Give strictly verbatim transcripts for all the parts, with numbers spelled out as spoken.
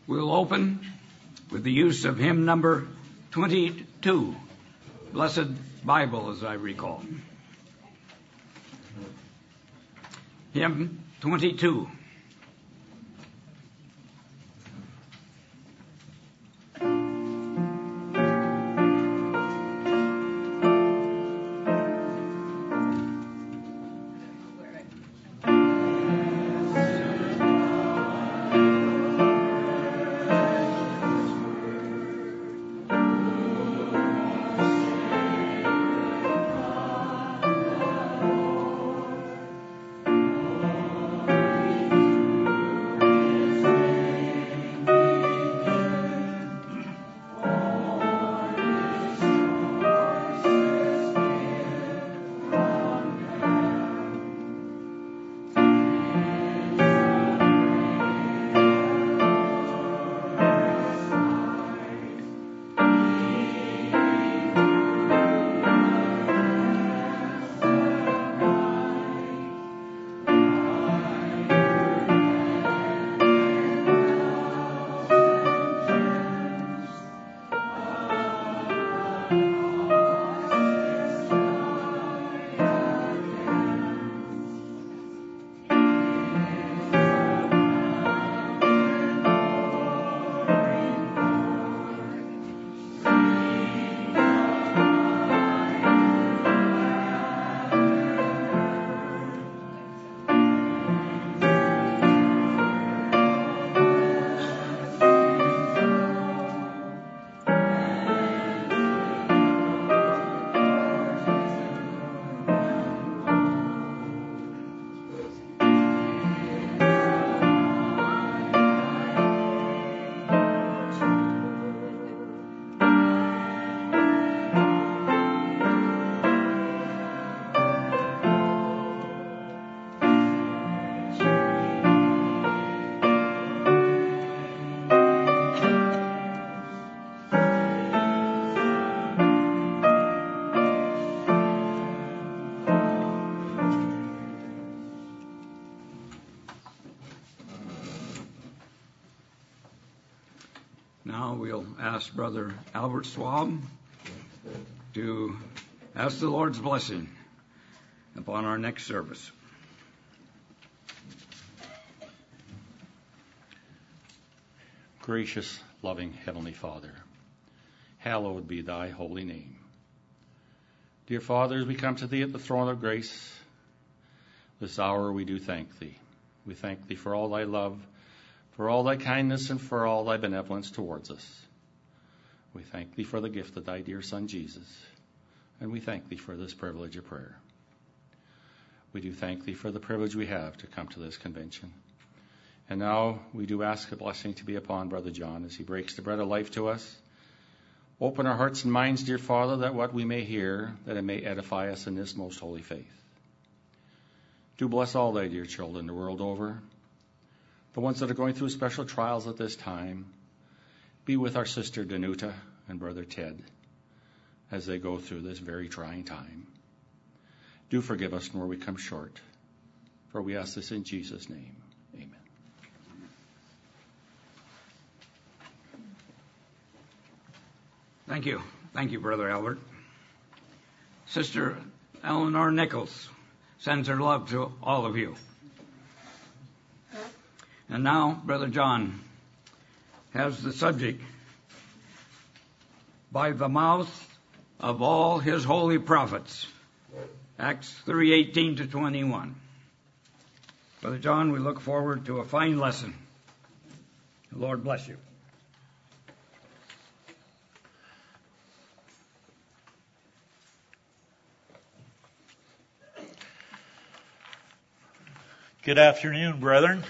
We'll open with the use of hymn number twenty-two, Blessed Bible, as I recall. Hymn twenty-two. Now we'll ask Brother Albert Swab to ask the Lord's blessing upon our next service. Gracious, loving Heavenly Father, hallowed be thy holy name. Dear Father, as we come to thee at the throne of grace, this hour we do thank thee. We thank thee for all thy love, for all thy kindness, and for all thy benevolence towards us. We thank thee for the gift of thy dear Son, Jesus, and we thank thee for this privilege of prayer. We do thank thee for the privilege we have to come to this convention. And now we do ask a blessing to be upon Brother John as he breaks the bread of life to us. Open our hearts and minds, dear Father, that what we may hear, that it may edify us in this most holy faith. Do bless all thy dear children the world over, the ones that are going through special trials at this time. Be with our sister Danuta and Brother Ted as they go through this very trying time. Do forgive us where we come short, for we ask this in Jesus' name. Amen. Thank you. Thank you, Brother Albert. Sister Eleanor Nichols sends her love to all of you. And now, Brother John has the subject, by the mouth of all his holy prophets, Acts three eighteen to twenty-one. Brother John, we look forward to a fine lesson. The Lord bless you. Good afternoon, brethren.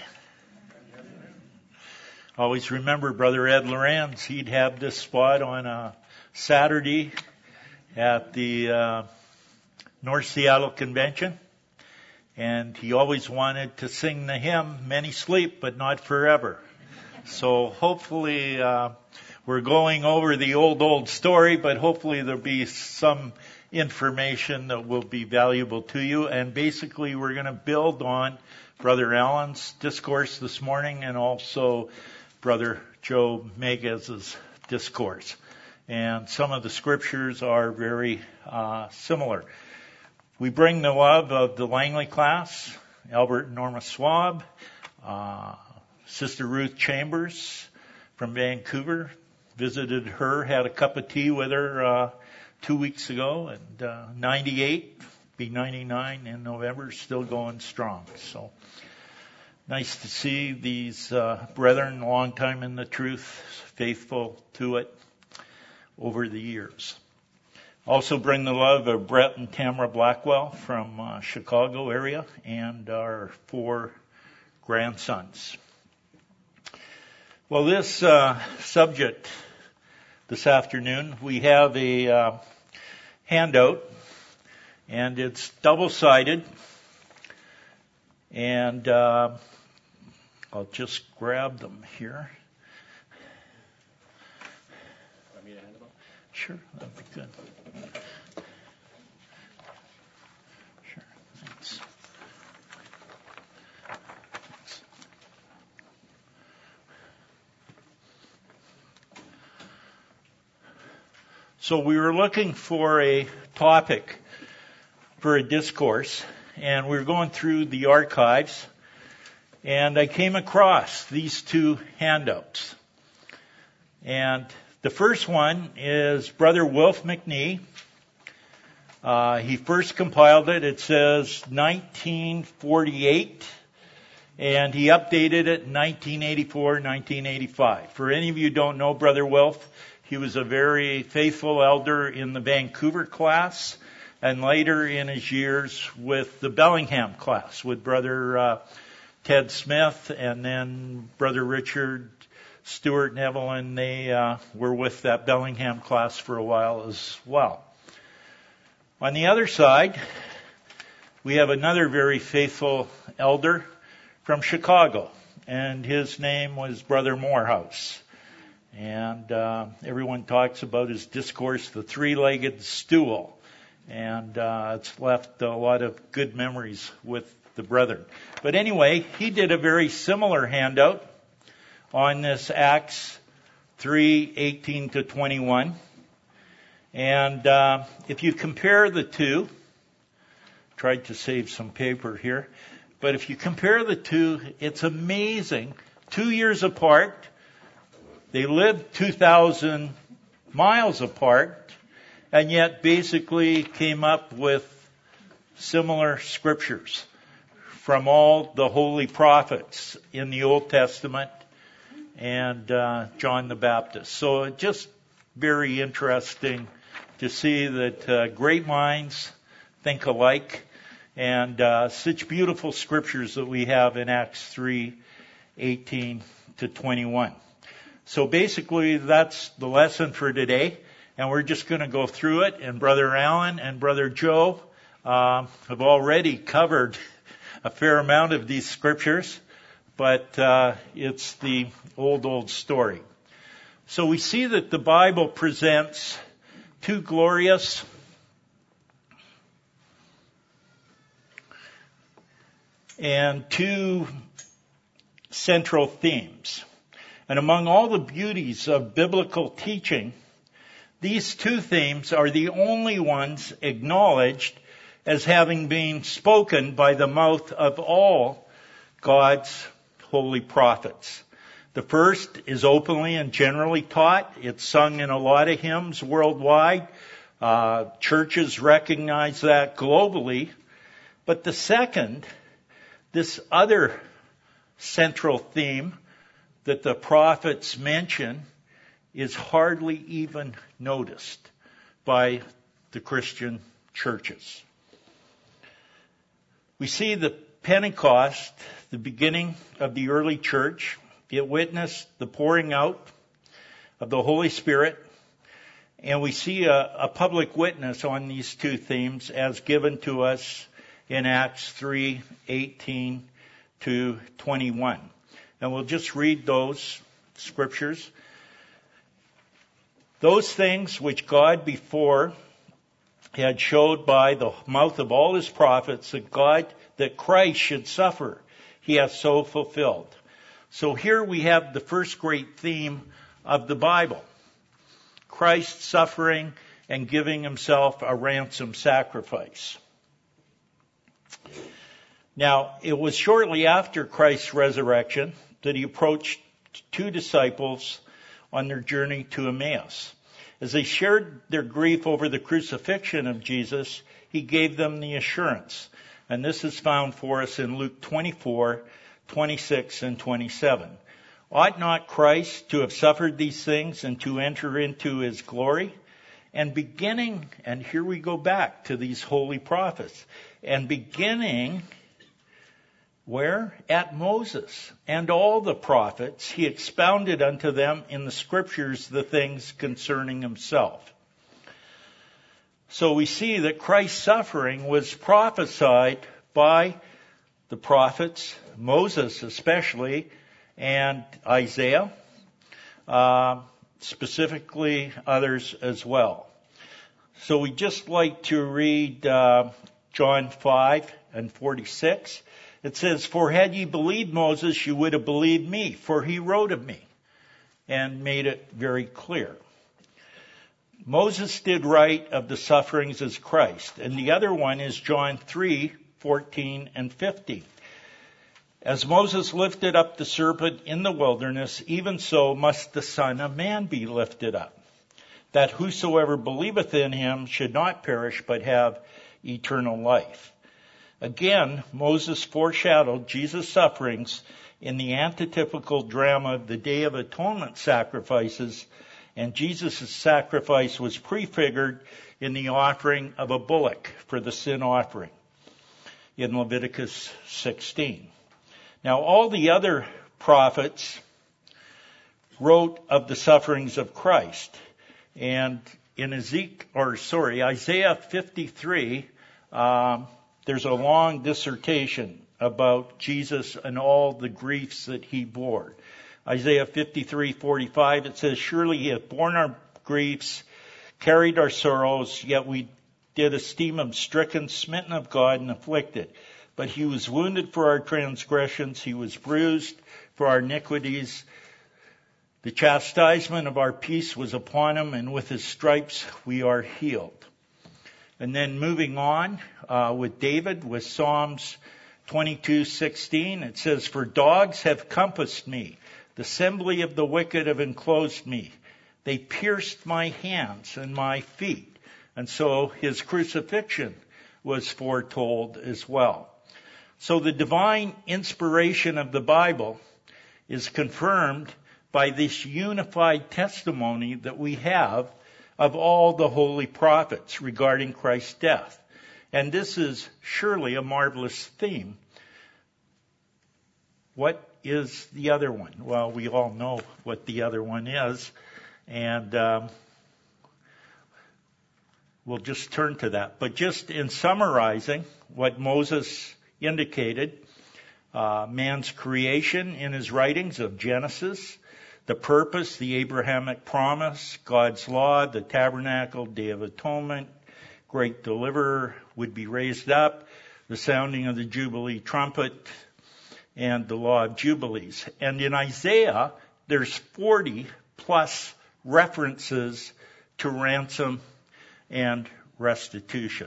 Always remember Brother Ed Lorenz. He'd have this spot on a Saturday at the uh, North Seattle Convention. And he always wanted to sing the hymn, Many Sleep, but Not Forever. So hopefully uh, we're going over the old, old story, but hopefully there'll be some information that will be valuable to you. And basically we're going to build on Brother Allen's discourse this morning and also Brother Joe Megas' discourse. And some of the scriptures are very uh, similar. We bring the love of the Langley class, Albert and Norma Swab, uh, Sister Ruth Chambers from Vancouver. Visited her, had a cup of tea with her uh, two weeks ago, and uh, ninety-eight, be ninety-nine in November, still going strong. So nice to see these uh, brethren, long time in the truth, faithful to it over the years. Also bring the love of Brett and Tamara Blackwell from uh, Chicago area and our four grandsons. Well, this uh, subject this afternoon, we have a uh, handout, and it's double-sided. And uh, I'll just grab them here. Want me to hand them up? Sure, that'd be good. Sure, thanks. So we were looking for a topic for a discourse, and we were going through the archives, and I came across these two handouts. And the first one is Brother Wilf McNee. Uh, he first compiled it. It says nineteen forty-eight, and he updated it in nineteen eighty-four, nineteen eighty-five. For any of you who don't know Brother Wilf, he was a very faithful elder in the Vancouver class, and later in his years with the Bellingham class, with Brother uh, Ted Smith, and then Brother Richard, Stuart, and Evelyn. They uh, were with that Bellingham class for a while as well. On the other side, we have another very faithful elder from Chicago, and his name was Brother Morehouse. And uh, everyone talks about his discourse, The Three-Legged Stool. And uh, it's left a lot of good memories with the brethren. But anyway, he did a very similar handout on this Acts three, eighteen to twenty-one. And uh, if you compare the two, tried to save some paper here, but if you compare the two, it's amazing. Two years apart. They lived two thousand miles apart, and yet basically came up with similar scriptures from all the holy prophets in the Old Testament and uh, John the Baptist. So just very interesting to see that uh, great minds think alike, and uh, such beautiful scriptures that we have in Acts three, eighteen to twenty-one. So basically, that's the lesson for today, and we're just going to go through it. And Brother Alan and Brother Joe uh, have already covered a fair amount of these scriptures, but uh, it's the old, old story. So we see that the Bible presents two glorious and two central themes. And among all the beauties of biblical teaching, these two themes are the only ones acknowledged as having been spoken by the mouth of all God's holy prophets. The first is openly and generally taught. It's sung in a lot of hymns worldwide. Uh, churches recognize that globally. But the second, this other central theme that the prophets mention, is hardly even noticed by the Christian churches. We see the Pentecost, the beginning of the early church. It witnessed the pouring out of the Holy Spirit, and we see a, a public witness on these two themes as given to us in Acts three, eighteen to twenty-one. And we'll just read those scriptures. Those things which God before had showed by the mouth of all his prophets that God, that Christ should suffer, he hath so fulfilled. So here we have the first great theme of the Bible. Christ suffering and giving himself a ransom sacrifice. Now, it was shortly after Christ's resurrection that he approached two disciples on their journey to Emmaus. As they shared their grief over the crucifixion of Jesus, he gave them the assurance. And this is found for us in Luke twenty-four, twenty-six, and twenty-seven. Ought not Christ to have suffered these things and to enter into his glory? And beginning, and here we go back to these holy prophets, and beginning, where? At Moses and all the prophets, he expounded unto them in the scriptures the things concerning himself. So we see that Christ's suffering was prophesied by the prophets, Moses especially, and Isaiah, uh, specifically others as well. So we just like to read uh, John five and forty-six. It says, "For had ye believed Moses, you would have believed me, for he wrote of me," and made it very clear. Moses did write of the sufferings as Christ, and the other one is John three, fourteen and fifteen. "As Moses lifted up the serpent in the wilderness, even so must the Son of Man be lifted up, that whosoever believeth in him should not perish, but have eternal life." Again, Moses foreshadowed Jesus' sufferings in the antitypical drama of the Day of Atonement sacrifices, and Jesus' sacrifice was prefigured in the offering of a bullock for the sin offering in Leviticus sixteen. Now, all the other prophets wrote of the sufferings of Christ, and in Ezekiel, or sorry, Isaiah fifty-three, um, there's a long dissertation about Jesus and all the griefs that he bore. Isaiah fifty-three forty-five, it says, "Surely he hath borne our griefs, carried our sorrows, yet we did esteem him stricken, smitten of God, and afflicted. But he was wounded for our transgressions, he was bruised for our iniquities. The chastisement of our peace was upon him, and with his stripes we are healed." And then moving on uh, with David, with Psalms twenty-two sixteen, it says, "For dogs have compassed me, the assembly of the wicked have enclosed me. They pierced my hands and my feet." And so his crucifixion was foretold as well. So the divine inspiration of the Bible is confirmed by this unified testimony that we have of all the holy prophets regarding Christ's death. And this is surely a marvelous theme. What is the other one? Well, we all know what the other one is, and um, we'll just turn to that. But just in summarizing what Moses indicated, uh, man's creation in his writings of Genesis, the purpose, the Abrahamic promise, God's law, the tabernacle, Day of Atonement, great deliverer would be raised up, the sounding of the Jubilee trumpet, and the law of Jubilees. And in Isaiah, there's forty plus references to ransom and restitution.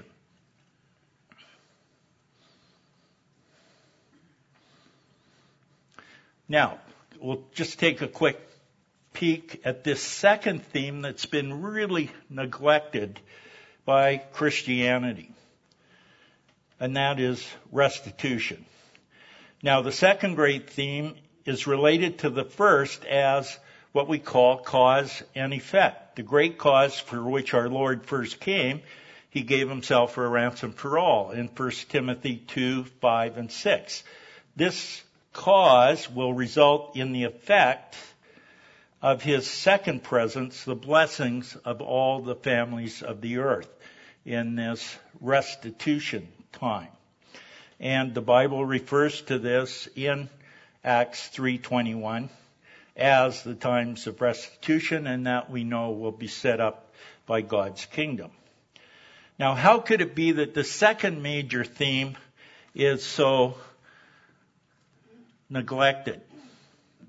Now, we'll just take a quick peek at this second theme that's been really neglected by Christianity, and that is restitution. Now, the second great theme is related to the first as what we call cause and effect. The great cause for which our Lord first came, he gave himself for a ransom for all in First Timothy two, five, and six. This cause will result in the effect of his second presence, the blessings of all the families of the earth in this restitution time. And the Bible refers to this in Acts three twenty-one as the times of restitution, and that we know will be set up by God's kingdom. Now, how could it be that the second major theme is so neglected?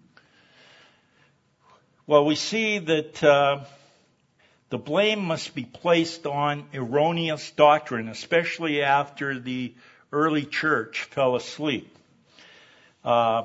Well, we see that uh, the blame must be placed on erroneous doctrine, especially after the early church fell asleep. Uh,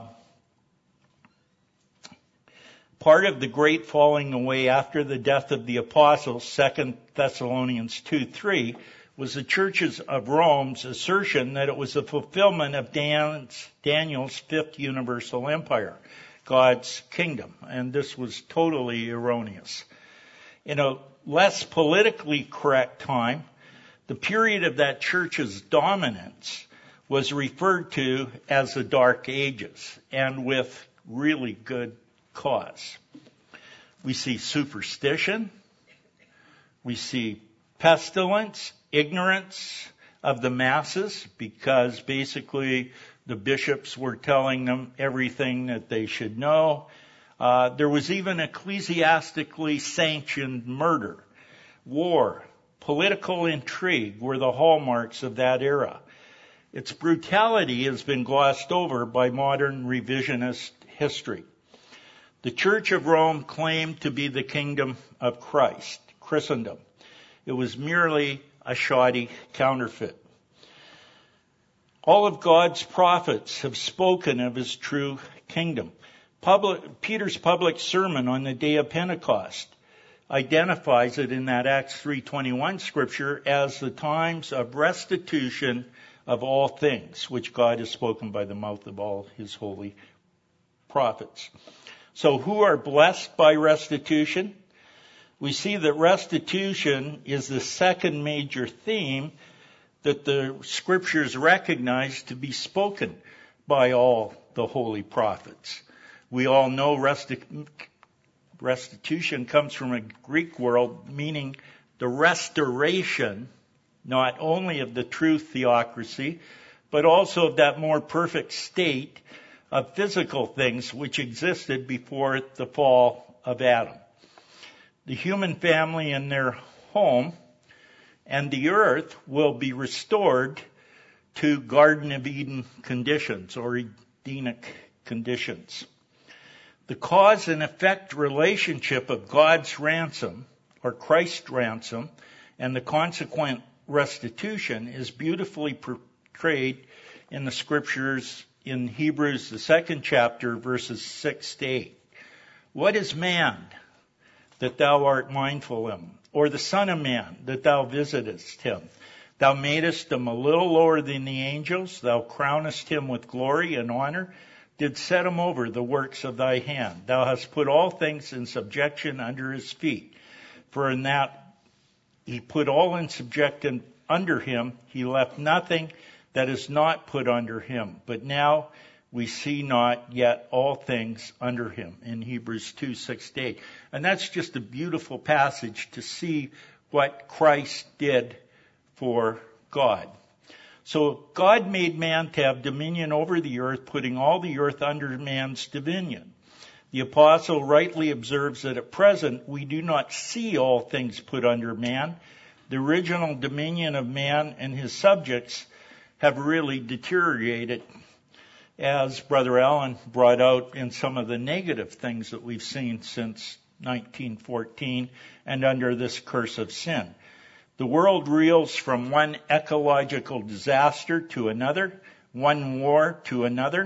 part of the great falling away after the death of the apostles, Second Thessalonians two three, was the churches of Rome's assertion that it was the fulfillment of Dan's, Daniel's fifth universal empire, God's kingdom. And this was totally erroneous. In a less politically correct time, the period of that church's dominance was referred to as the Dark Ages, and with really good cause. We see superstition, we see pestilence, ignorance of the masses, because basically the bishops were telling them everything that they should know. Uh, there was even ecclesiastically sanctioned murder, war, political intrigue were the hallmarks of that era. Its brutality has been glossed over by modern revisionist history. The Church of Rome claimed to be the kingdom of Christ, Christendom. It was merely a shoddy counterfeit. All of God's prophets have spoken of his true kingdom. Public, Peter's public sermon on the day of Pentecost identifies it in that Acts three twenty-one scripture as the times of restitution of all things, which God has spoken by the mouth of all his holy prophets. So who are blessed by restitution? We see that restitution is the second major theme that the scriptures recognize to be spoken by all the holy prophets. We all know resti- restitution comes from a Greek word meaning the restoration, not only of the true theocracy, but also of that more perfect state of physical things which existed before the fall of Adam. The human family in their home and the earth will be restored to Garden of Eden conditions or Edenic conditions. The cause and effect relationship of God's ransom or Christ's ransom and the consequent restitution is beautifully portrayed in the scriptures in Hebrews, the second chapter, verses six to eight. What is man that thou art mindful of him? Or the son of man that thou visitest him? Thou madest him a little lower than the angels. Thou crownest him with glory and honor. Did set him over the works of thy hand. Thou hast put all things in subjection under his feet. For in that he put all in subjection under him, he left nothing that is not put under him. But now we see not yet all things under him, in Hebrews two, six to eight. And that's just a beautiful passage to see what Christ did for God. So God made man to have dominion over the earth, putting all the earth under man's dominion. The apostle rightly observes that at present we do not see all things put under man. The original dominion of man and his subjects have really deteriorated, as Brother Allen brought out in some of the negative things that we've seen since nineteen fourteen and under this curse of sin. The world reels from one ecological disaster to another, one war to another,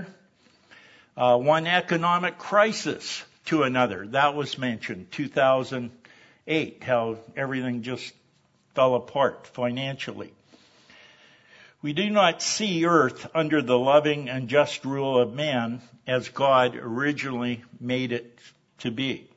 uh, one economic crisis to another. That was mentioned, two thousand eight, how everything just fell apart financially. We do not see earth under the loving and just rule of man as God originally made it to be.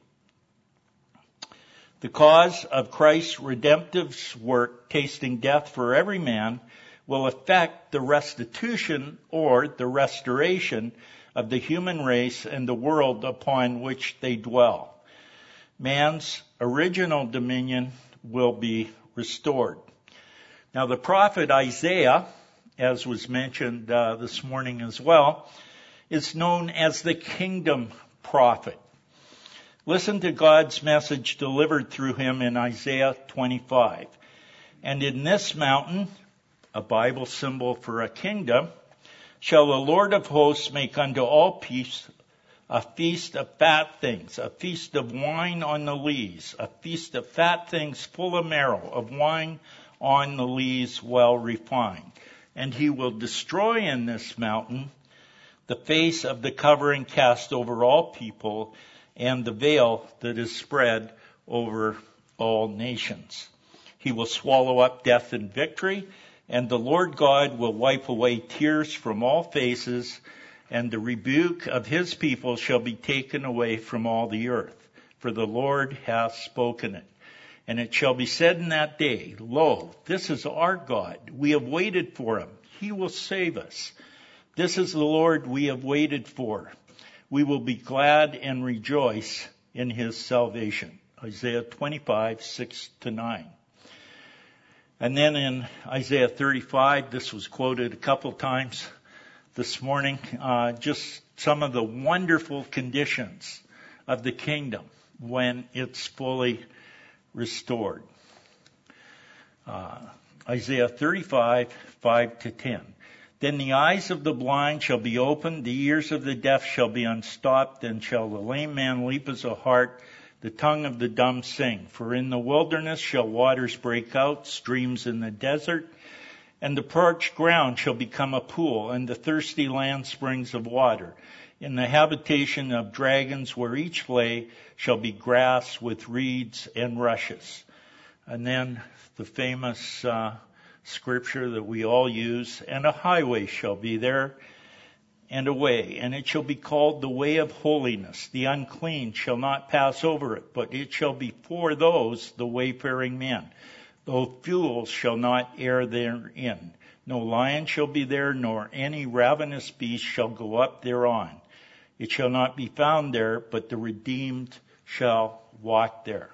The cause of Christ's redemptive work, tasting death for every man, will affect the restitution or the restoration of the human race and the world upon which they dwell. Man's original dominion will be restored. Now, the prophet Isaiah, as was mentioned uh, this morning as well, is known as the kingdom prophet. Listen to God's message delivered through him in Isaiah twenty-five. And in this mountain, a Bible symbol for a kingdom, shall the Lord of hosts make unto all peace a feast of fat things, a feast of wine on the lees, a feast of fat things full of marrow, of wine on the lees well refined. And he will destroy in this mountain the face of the covering cast over all people, and the veil that is spread over all nations. He will swallow up death in victory, and the Lord God will wipe away tears from all faces, and the rebuke of his people shall be taken away from all the earth. For the Lord hath spoken it. And it shall be said in that day, Lo, this is our God. We have waited for him. He will save us. This is the Lord we have waited for. We will be glad and rejoice in his salvation. Isaiah twenty-five, six to nine. And then in Isaiah thirty-five, this was quoted a couple times this morning, uh, just some of the wonderful conditions of the kingdom when it's fully restored. Uh, Isaiah thirty-five, five to ten. Then the eyes of the blind shall be opened, the ears of the deaf shall be unstopped, then shall the lame man leap as a hart, the tongue of the dumb sing. For in the wilderness shall waters break out, streams in the desert, and the parched ground shall become a pool, and the thirsty land springs of water. In the habitation of dragons where each lay shall be grass with reeds and rushes. And then the famous uh, scripture that we all use, and a highway shall be there, and a way, and it shall be called the way of holiness. The unclean shall not pass over it, but it shall be for those, the wayfaring men. Though fools shall not err therein. No lion shall be there, nor any ravenous beast shall go up thereon. It shall not be found there, but the redeemed shall walk there.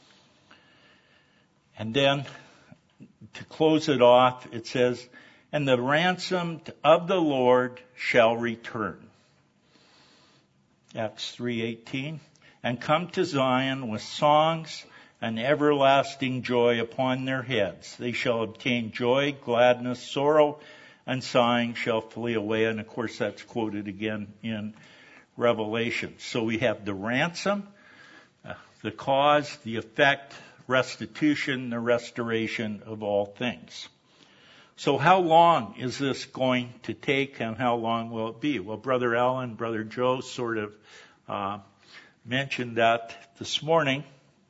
And then, to close it off, it says, and the ransomed of the Lord shall return. Acts three eighteen. And come to Zion with songs and everlasting joy upon their heads. They shall obtain joy, gladness, sorrow, and sighing shall flee away. And of course that's quoted again in Revelation. So we have the ransom, uh, the cause, the effect, restitution, the restoration of all things. So how long is this going to take, and how long will it be? Well, Brother Alan, Brother Joe sort of uh, mentioned that this morning.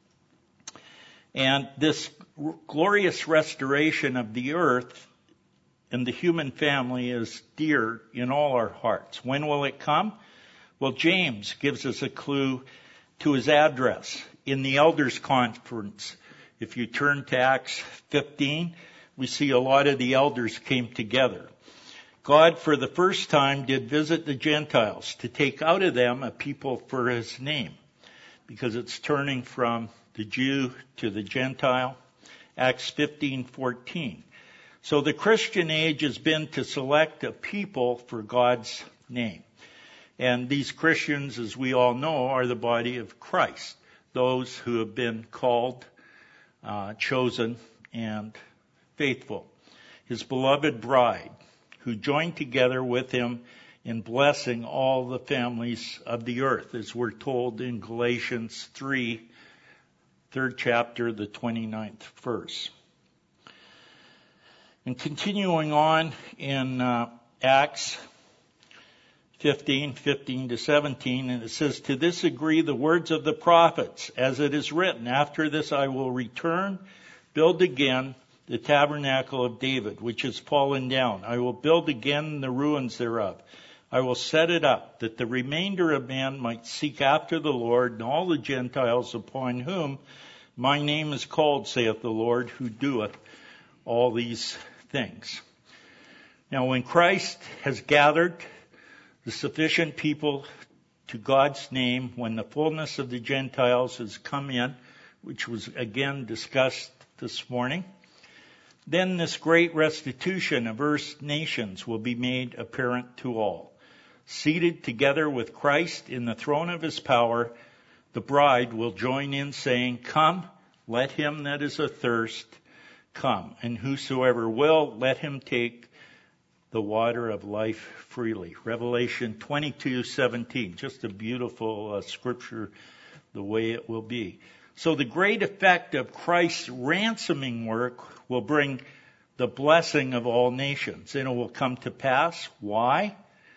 And this r- glorious restoration of the earth and the human family is dear in all our hearts. When will it come? Well, James gives us a clue to his address in the Elders' Conference. If you turn to Acts fifteen, we see a lot of the elders came together. God, for the first time, did visit the Gentiles to take out of them a people for his name, because it's turning from the Jew to the Gentile. Acts fifteen fourteen. So the Christian age has been to select a people for God's name. And these Christians, as we all know, are the body of Christ, those who have been called, uh, chosen, and faithful. His beloved bride, who joined together with him in blessing all the families of the earth, as we're told in Galatians three, third chapter, the twenty-ninth verse. And continuing on in uh, Acts fifteen, fifteen to seventeen, and it says, to this agree the words of the prophets, as it is written, after this I will return, build again the tabernacle of David, which is fallen down. I will build again the ruins thereof. I will set it up, that the remainder of man might seek after the Lord, and all the Gentiles upon whom my name is called, saith the Lord, who doeth all these things. Now, when Christ has gathered the sufficient people to God's name, when the fullness of the Gentiles has come in, which was again discussed this morning, then this great restitution of earth's nations will be made apparent to all. Seated together with Christ in the throne of his power, the bride will join in saying, come, let him that is athirst come, and whosoever will, let him take the water of life freely. Revelation twenty-two seventeen, just a beautiful uh, scripture, the way it will be. So the great effect of Christ's ransoming work will bring the blessing of all nations, and it will come to pass. Why?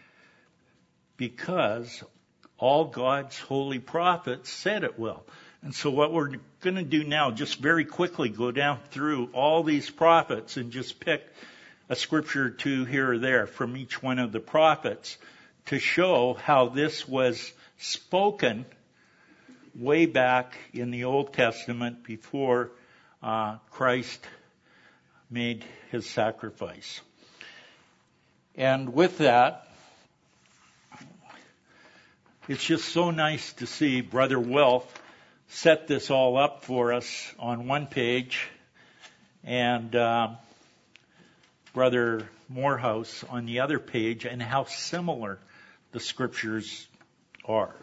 Because all God's holy prophets said it will. And so what we're going to do now, just very quickly go down through all these prophets and just pick a scripture or two here or there from each one of the prophets to show how this was spoken way back in the Old Testament before uh, Christ made his sacrifice. And with that, it's just so nice to see Brother Wilf set this all up for us on one page, and uh, Brother Morehouse on the other page, and how similar the scriptures are.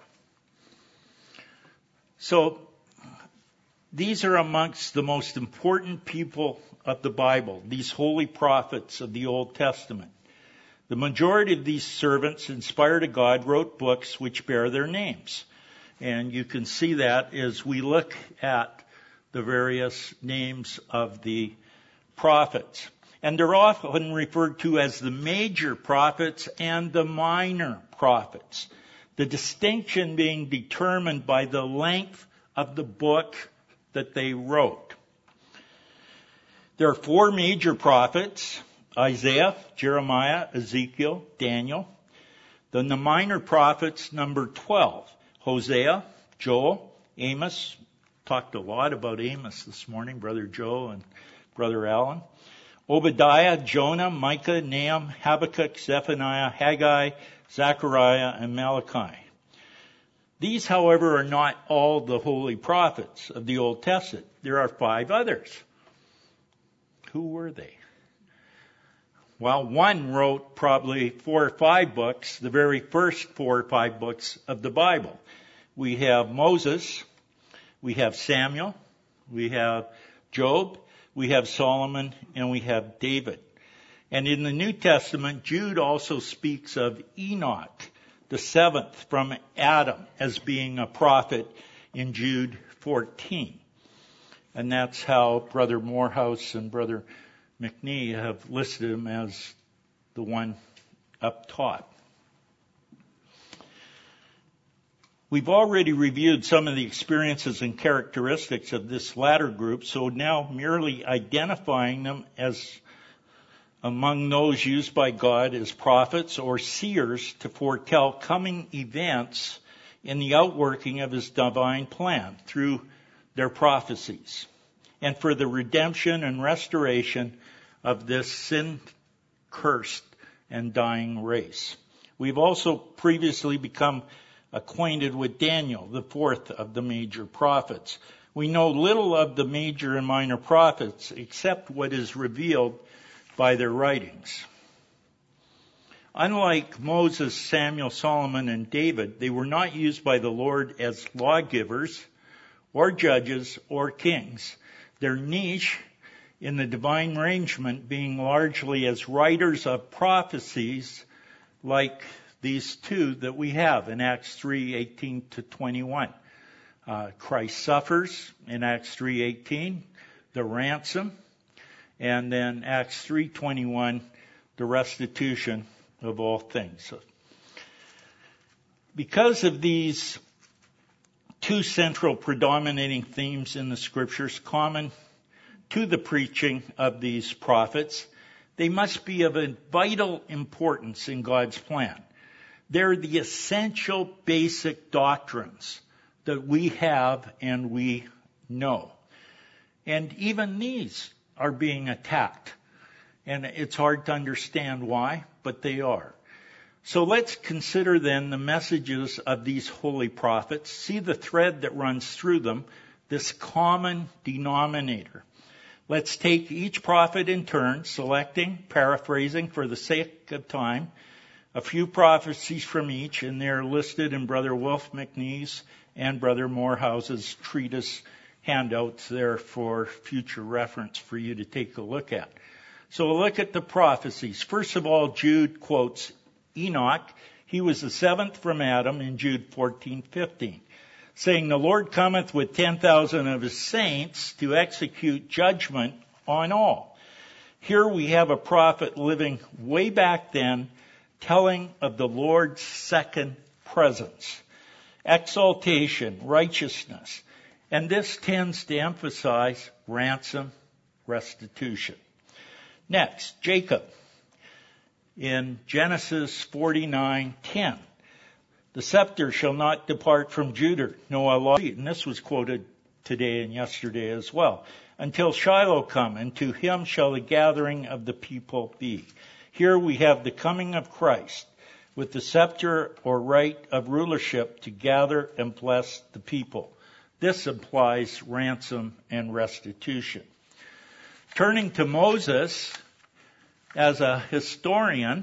So these are amongst the most important people of the Bible, these holy prophets of the Old Testament. The majority of these servants, inspired of God, wrote books which bear their names. And you can see that as we look at the various names of the prophets. And they're often referred to as the major prophets and the minor prophets. The distinction being determined by the length of the book that they wrote. There are four major prophets: Isaiah, Jeremiah, Ezekiel, Daniel. Then the minor prophets number twelve: Hosea, Joel, Amos. Talked a lot about Amos this morning, Brother Joe and Brother Alan. Obadiah, Jonah, Micah, Nahum, Habakkuk, Zephaniah, Haggai, Zechariah, and Malachi. These, however, are not all the holy prophets of the Old Testament. There are five others. Who were they? Well, one wrote probably four or five books, the very first four or five books of the Bible. We have Moses, we have Samuel, we have Job, we have Solomon, and we have David. And in the New Testament, Jude also speaks of Enoch, the seventh from Adam, as being a prophet in Jude fourteen. And that's how Brother Morehouse and Brother McNee have listed him as the one up top. We've already reviewed some of the experiences and characteristics of this latter group, so now merely identifying them as among those used by God as prophets or seers to foretell coming events in the outworking of his divine plan through their prophecies, and for the redemption and restoration of this sin-cursed and dying race. We've also previously become acquainted with Daniel, the fourth of the major prophets. We know little of the major and minor prophets except what is revealed by their writings. Unlike Moses, Samuel, Solomon, and David, they were not used by the Lord as lawgivers or judges or kings. Their niche in the divine arrangement being largely as writers of prophecies like these two that we have in Acts three eighteen to twenty-one. Uh, Christ suffers in Acts three eighteen, the ransom, and then Acts three twenty-one, the restitution of all things. So, because of these two central predominating themes in the scriptures common to the preaching of these prophets, they must be of a vital importance in God's plan. They're the essential basic doctrines that we have and we know. And even these are being attacked. And it's hard to understand why, but they are. So let's consider then the messages of these holy prophets, see the thread that runs through them, this common denominator. Let's take each prophet in turn, selecting, paraphrasing for the sake of time, a few prophecies from each, and they're listed in Brother Wilf McNee's and Brother Morehouse's treatise handouts there for future reference for you to take a look at. So we'll look at the prophecies. First of all, Jude quotes Enoch. He was the seventh from Adam in Jude fourteen fifteen, saying, "The Lord cometh with ten thousand of his saints to execute judgment on all." Here we have a prophet living way back then, telling of the Lord's second presence, exaltation, righteousness. And this tends to emphasize ransom, restitution. Next, Jacob. In Genesis forty-nine ten, "The scepter shall not depart from Judah, no Allah." And this was quoted today and yesterday as well. "Until Shiloh come, and to him shall the gathering of the people be." Here we have the coming of Christ with the scepter or right of rulership to gather and bless the people. This implies ransom and restitution. Turning to Moses, as a historian,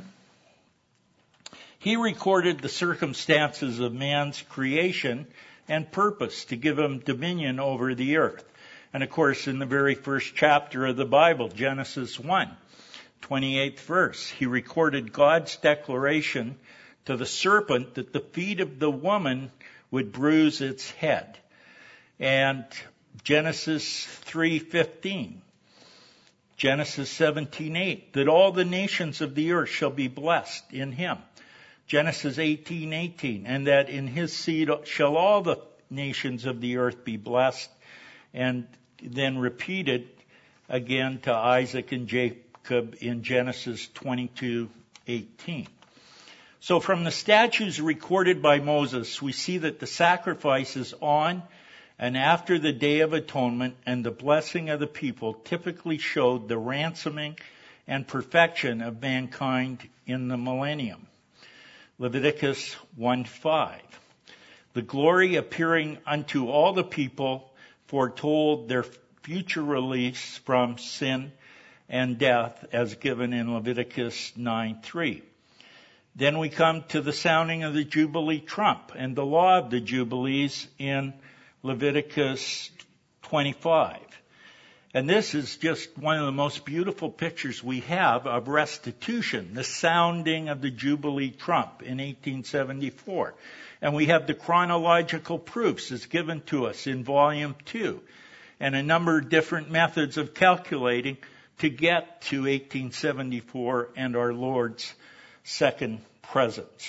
he recorded the circumstances of man's creation and purpose to give him dominion over the earth. And of course, in the very first chapter of the Bible, Genesis one, twenty-eighth verse, he recorded God's declaration to the serpent that the feet of the woman would bruise its head. And Genesis three fifteen, Genesis seventeen eight, that all the nations of the earth shall be blessed in him. Genesis eighteen eighteen, and that in his seed shall all the nations of the earth be blessed. And then repeated again to Isaac and Jacob in Genesis twenty-two eighteen. So from the statutes recorded by Moses, we see that the sacrifices on and after the Day of Atonement and the blessing of the people typically showed the ransoming and perfection of mankind in the millennium. Leviticus one five. The glory appearing unto all the people foretold their future release from sin and death as given in Leviticus nine three. Then we come to the sounding of the Jubilee trump and the law of the Jubilees in Leviticus twenty-five. And this is just one of the most beautiful pictures we have of restitution, the sounding of the Jubilee trump in eighteen seventy-four. And we have the chronological proofs as given to us in volume two, and a number of different methods of calculating to get to eighteen seventy-four and our Lord's second presence.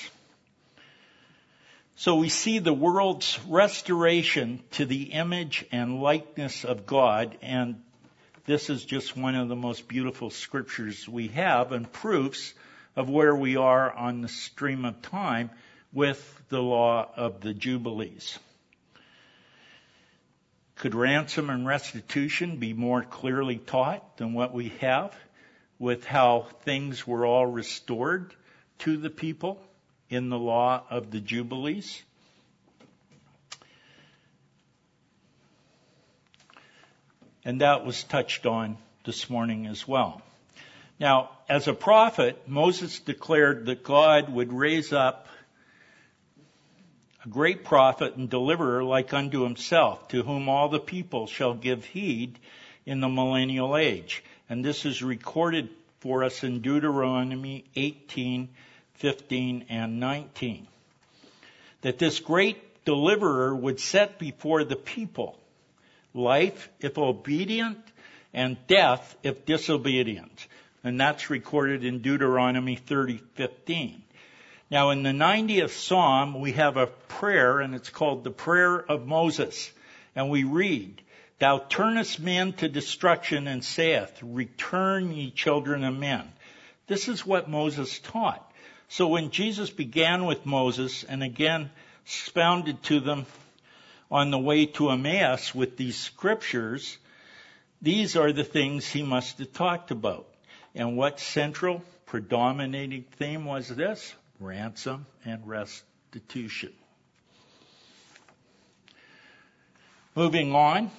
So we see the world's restoration to the image and likeness of God, and this is just one of the most beautiful scriptures we have and proofs of where we are on the stream of time with the law of the Jubilees. Could ransom and restitution be more clearly taught than what we have with how things were all restored to the people in the law of the Jubilees? And that was touched on this morning as well. Now, as a prophet, Moses declared that God would raise up a great prophet and deliverer like unto himself, to whom all the people shall give heed in the millennial age. And this is recorded for us in Deuteronomy eighteen, fifteen, and nineteen. That this great deliverer would set before the people life if obedient and death if disobedient. And that's recorded in Deuteronomy thirty fifteen. Now in the ninetieth Psalm we have a prayer, and it's called the Prayer of Moses. And we read, "Thou turnest men to destruction and saith, Return ye children of men." This is what Moses taught. So when Jesus began with Moses and again expounded to them on the way to Emmaus with these scriptures, these are the things he must have talked about. And what central, predominating theme was this? Ransom and restitution. Moving on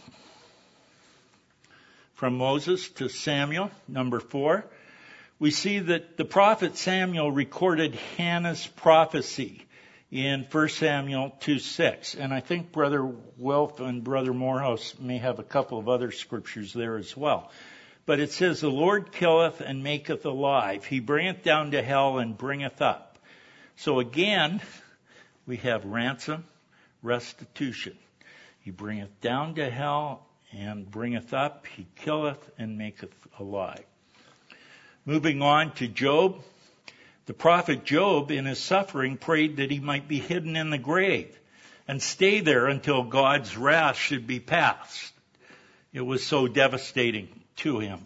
from Moses to Samuel, number four, we see that the prophet Samuel recorded Hannah's prophecy in First Samuel two six. And I think Brother Wilf and Brother Morehouse may have a couple of other scriptures there as well. But it says, the Lord killeth and maketh alive. He bringeth down to hell and bringeth up. So again, we have ransom, restitution. He bringeth down to hell and bringeth up. He killeth and maketh alive. Moving on to Job. The prophet Job, in his suffering, prayed that he might be hidden in the grave and stay there until God's wrath should be past. It was so devastating to him.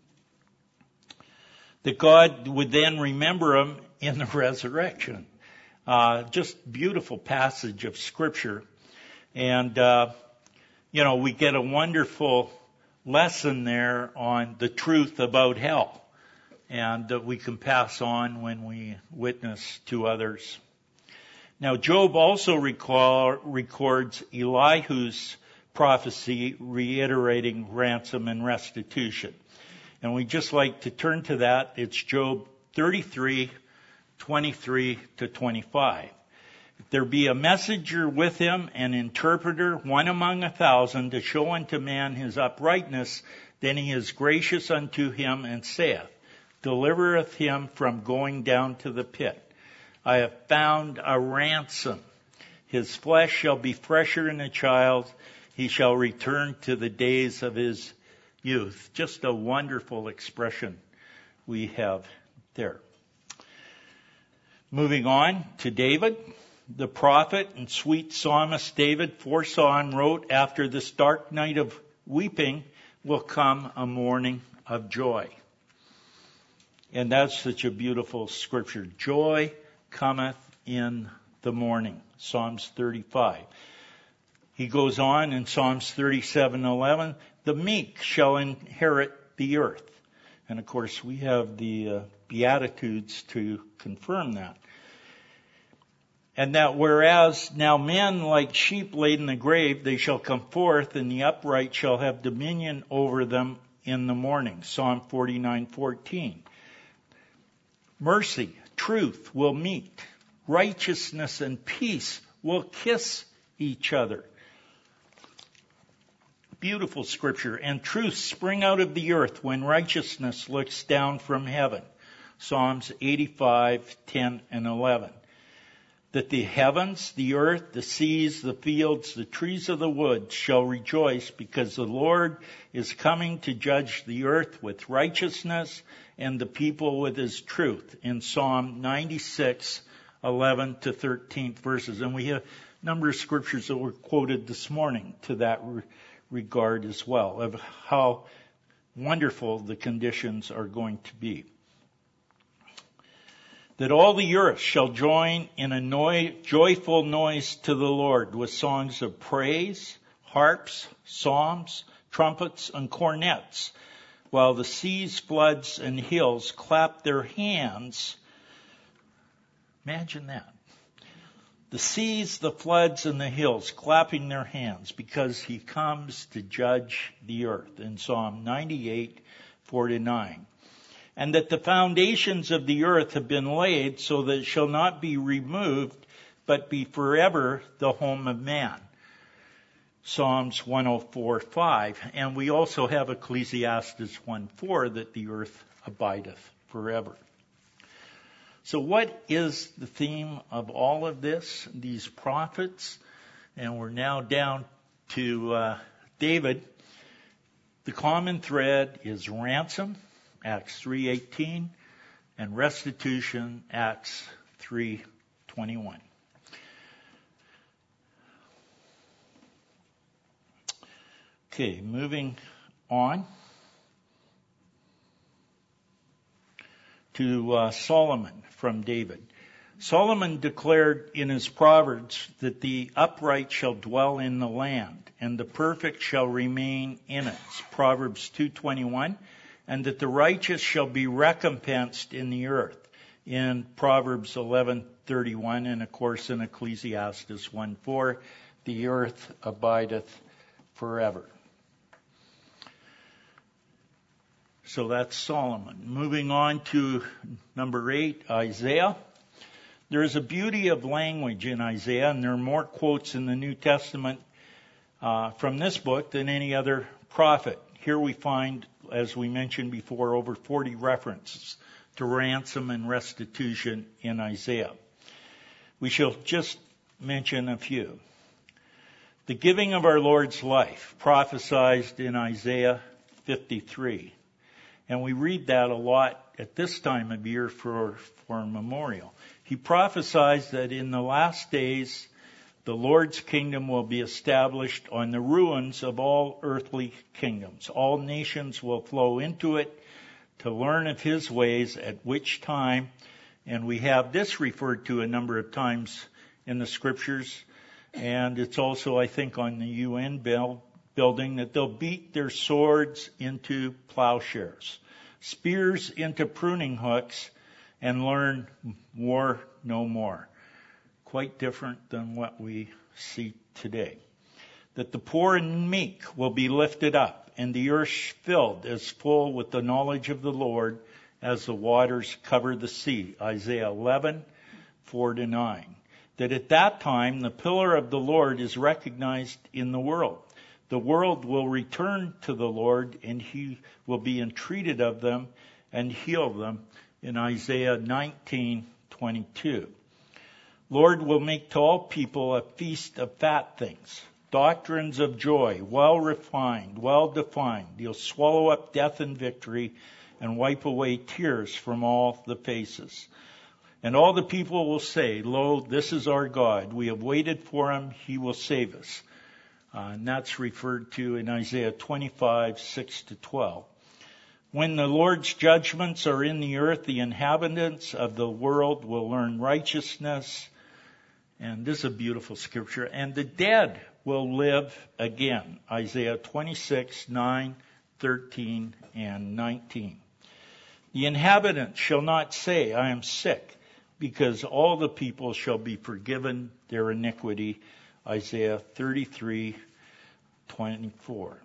That God would then remember him in the resurrection. Uh, just beautiful passage of Scripture. And, uh, you know, we get a wonderful lesson there on the truth about hell. And that we can pass on when we witness to others. Now, Job also recall, records Elihu's prophecy reiterating ransom and restitution. And we just like to turn to that. It's Job thirty-three, twenty-three to twenty-five. If there be a messenger with him, an interpreter, one among a thousand, to show unto man his uprightness, then he is gracious unto him and saith, delivereth him from going down to the pit. I have found a ransom. His flesh shall be fresher than a child. He shall return to the days of his youth. Just a wonderful expression we have there. Moving on to David, the prophet and sweet psalmist David foresaw and wrote, after this dark night of weeping will come a morning of joy. And that's such a beautiful scripture. Joy cometh in the morning. Psalms thirty-five. He goes on in Psalms thirty-seven eleven, the meek shall inherit the earth. And of course we have the uh, Beatitudes to confirm that. And that whereas now men like sheep laid in the grave, they shall come forth, and the upright shall have dominion over them in the morning. Psalm forty-nine fourteen. Mercy, truth will meet. Righteousness and peace will kiss each other. Beautiful scripture. And truth spring out of the earth when righteousness looks down from heaven. Psalms eighty-five, ten and eleven. That the heavens, the earth, the seas, the fields, the trees of the wood shall rejoice, because the Lord is coming to judge the earth with righteousness and the people with his truth. In Psalm ninety-six, eleven to thirteen verses. And we have a number of scriptures that were quoted this morning to that re- regard as well, of how wonderful the conditions are going to be. That all the earth shall join in a noi- joyful noise to the Lord with songs of praise, harps, psalms, trumpets, and cornets, while the seas, floods, and hills clap their hands. Imagine that. The seas, the floods, and the hills clapping their hands because he comes to judge the earth in Psalm ninety-eight, four to nine. And that the foundations of the earth have been laid so that it shall not be removed, but be forever the home of man. Psalms one oh four, five. And we also have Ecclesiastes one four, that the earth abideth forever. So what is the theme of all of this? These prophets, and we're now down to uh, David. The common thread is ransom, Acts three eighteen, and restitution, Acts three twenty-one. Okay, moving on to uh, Solomon from David. Solomon declared in his Proverbs that the upright shall dwell in the land, and the perfect shall remain in it. Proverbs two twenty-one. And that the righteous shall be recompensed in the earth, in Proverbs eleven thirty-one, and of course in Ecclesiastes one four, the earth abideth forever. So that's Solomon. Moving on to number eight, Isaiah. There is a beauty of language in Isaiah, and there are more quotes in the New Testament uh, from this book than any other prophet. Here we find as we mentioned before, over forty references to ransom and restitution in Isaiah. We shall just mention a few. The giving of our Lord's life, prophesied in Isaiah fifty-three. And we read that a lot at this time of year for, for a memorial. He prophesies that in the last days, the Lord's kingdom will be established on the ruins of all earthly kingdoms. All nations will flow into it to learn of his ways, at which time, and we have this referred to a number of times in the scriptures, and it's also, I think, on the U N bill, building, that they'll beat their swords into plowshares, spears into pruning hooks, and learn war no more. Quite different than what we see today. That the poor and meek will be lifted up, and the earth filled as full with the knowledge of the Lord as the waters cover the sea. Isaiah eleven, four to nine. That at that time the pillar of the Lord is recognized in the world. The world will return to the Lord, and he will be entreated of them and heal them. In Isaiah nineteen, twenty-two. Lord will make to all people a feast of fat things, doctrines of joy, well refined, well defined. He'll swallow up death and victory and wipe away tears from all the faces. And all the people will say, lo, this is our God. We have waited for him. He will save us. Uh, and that's referred to in Isaiah twenty-five, six to twelve. When the Lord's judgments are in the earth, the inhabitants of the world will learn righteousness. And this is a beautiful scripture. And the dead will live again. Isaiah twenty-six, nine, thirteen, and nineteen. The inhabitants shall not say, I am sick, because all the people shall be forgiven their iniquity. Isaiah thirty-three, twenty-four.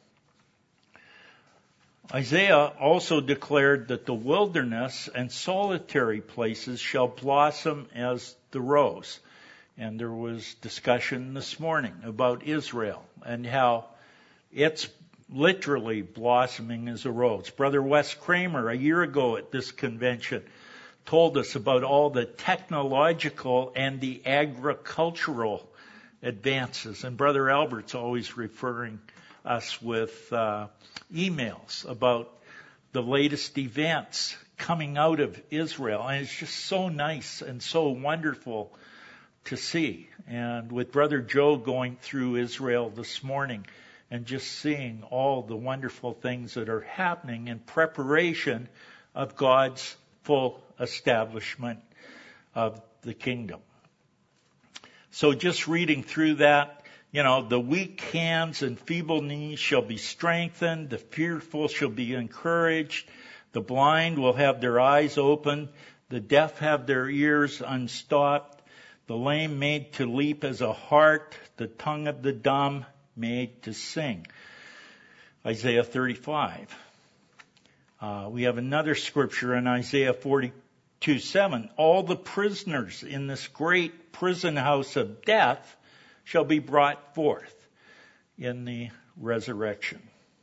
Isaiah also declared that the wilderness and solitary places shall blossom as the rose. And there was discussion this morning about Israel and how it's literally blossoming as a rose. Brother Wes Kramer, a year ago at this convention, told us about all the technological and the agricultural advances. And Brother Albert's always referring us with uh, emails about the latest events coming out of Israel. And it's just so nice and so wonderful to see. And with Brother Joe going through Israel this morning and just seeing all the wonderful things that are happening in preparation of God's full establishment of the kingdom. So just reading through that, you know, the weak hands and feeble knees shall be strengthened. The fearful shall be encouraged. The blind will have their eyes opened. The deaf have their ears unstopped. The lame made to leap as a hart. The tongue of the dumb made to sing. Isaiah thirty-five. Uh, we have another scripture in Isaiah forty-two, seven. All the prisoners in this great prison house of death shall be brought forth in the resurrection.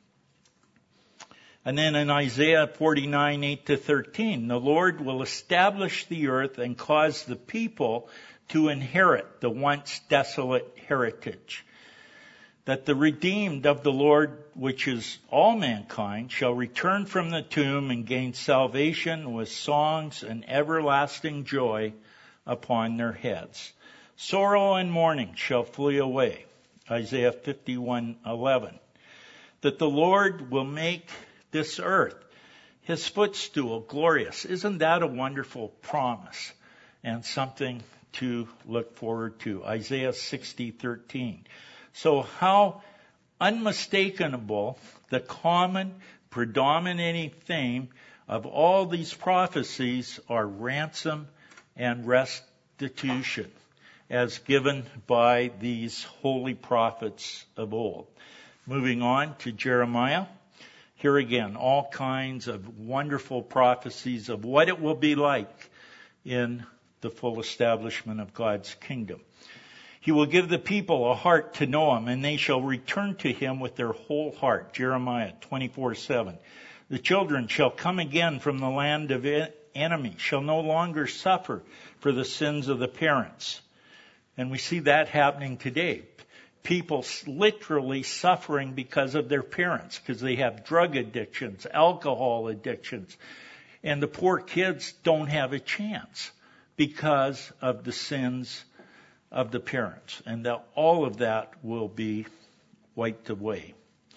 And then in Isaiah forty-nine, eight to thirteen, the Lord will establish the earth and cause the people to inherit the once desolate heritage. That the redeemed of the Lord, which is all mankind, shall return from the tomb and gain salvation with songs and everlasting joy upon their heads. Sorrow and mourning shall flee away. Isaiah fifty-one, eleven. That the Lord will make this earth his footstool glorious. Isn't that a wonderful promise and something to look forward to? Isaiah sixty, thirteen. So how unmistakable the common predominating theme of all these prophecies are ransom and restitution, as given by these holy prophets of old. Moving on to Jeremiah. Here again, all kinds of wonderful prophecies of what it will be like in the full establishment of God's kingdom. He will give the people a heart to know him, and they shall return to him with their whole heart. Jeremiah twenty-four seven. The children shall come again from the land of enemy, shall no longer suffer for the sins of the parents. And we see that happening today. People literally suffering because of their parents, because they have drug addictions, alcohol addictions. And the poor kids don't have a chance because of the sins of the parents. And that all of that will be wiped away.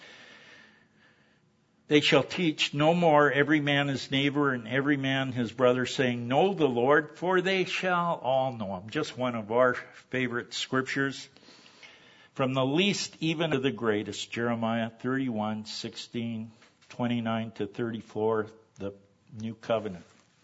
They shall teach no more every man his neighbor and every man his brother, saying, know the Lord, for they shall all know him. Just one of our favorite scriptures. From the least even to the greatest, Jeremiah thirty-one, sixteen, twenty-nine to thirty-four, the New Covenant.